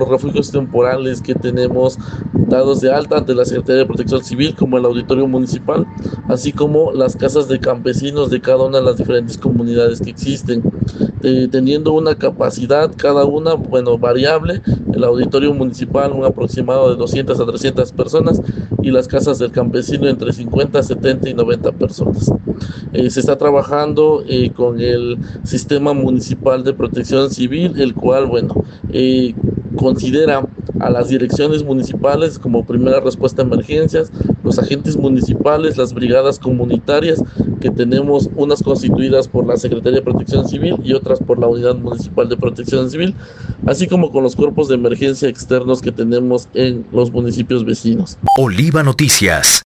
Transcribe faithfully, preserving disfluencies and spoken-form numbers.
los refugios temporales que tenemos dados de alta ante la Secretaría de Protección Civil, como el auditorio municipal, así como las casas de campesinos de cada una de las diferentes comunidades que existen, eh, teniendo una capacidad cada una, bueno, variable. El auditorio municipal un aproximado de doscientas a trescientas personas, y las casas del campesino entre cincuenta, setenta y noventa personas. Eh, se está trabajando eh, con el Sistema Municipal de Protección Civil, el cual, bueno, eh, considera a las direcciones municipales como primera respuesta a emergencias, los agentes municipales, las brigadas comunitarias, que tenemos unas constituidas por la Secretaría de Protección Civil y otras por la Unidad Municipal de Protección Civil, así como con los cuerpos de emergencia externos que tenemos en los municipios vecinos. Oliva Noticias.